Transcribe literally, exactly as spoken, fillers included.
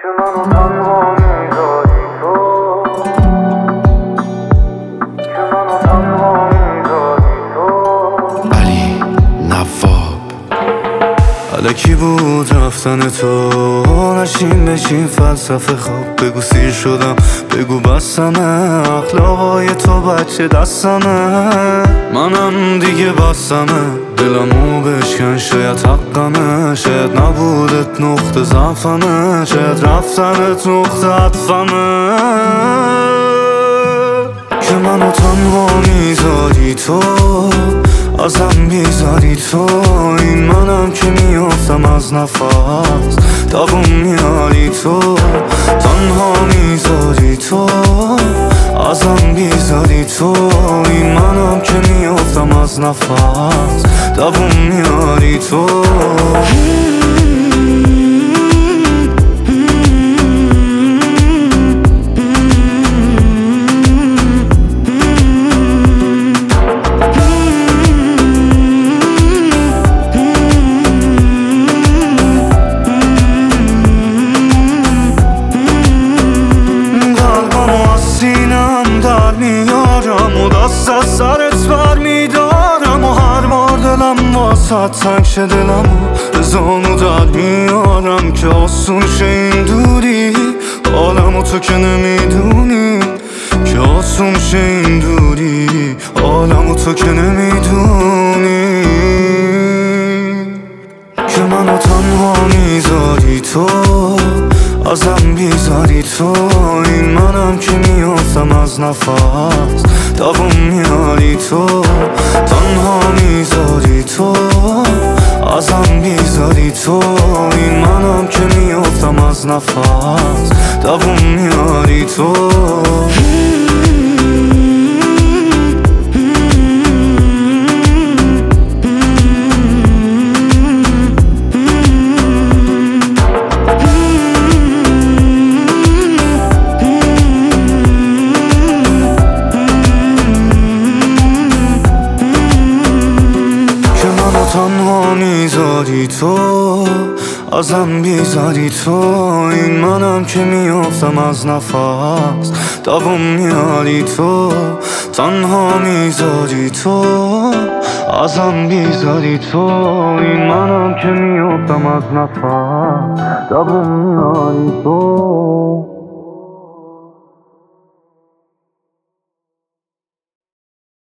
که منو تنها میذاری تو، که منو تنها میذاری تو. علی نواب. الکی بود رفتن تو، نشین بشین فلسفه خواب. بگو سیر شدم، بگو بسمه، اخلاقای تو بچه دستمه. منم دیگه بسمه، دلمو بشکن شاید حقمه. شاید نبودت نقطه ضعفمه، شاید رفتنت نقطه عطفمه. که منو تنها میذاری تو، ازم بیزاری تو. این منم که میافتم از نفس، دووم میاری تو. تنها میذاری تو، ازم بیزاری تو. این منم که میافتم از نفس، دووم میاری تو. و دست از سرت بر میدارم و هر بار دلم واسه تنگ شه دلمو به زانو در میارم. که آسون شه این دوری، عالمو تو که نمیدونی. که آسون شه این دوری، عالمو تو که نمیدونی. که منو تنها میذاری تو، ازم بیزاری تو. این منم که میافتم از نفس، دووم میاری تو. تنها میذاری تو، ازم بیزاری تو. این منم که میافتم از نفس، دووم میاری تو. تنها میذاری تو، ازم بیزاری تو. این منم که میافتم از نفس، دووم میاری تو. تنها میذاری تو، ازم بیزاری تو. این منم که میافتم از نفس، دووم میاری تو.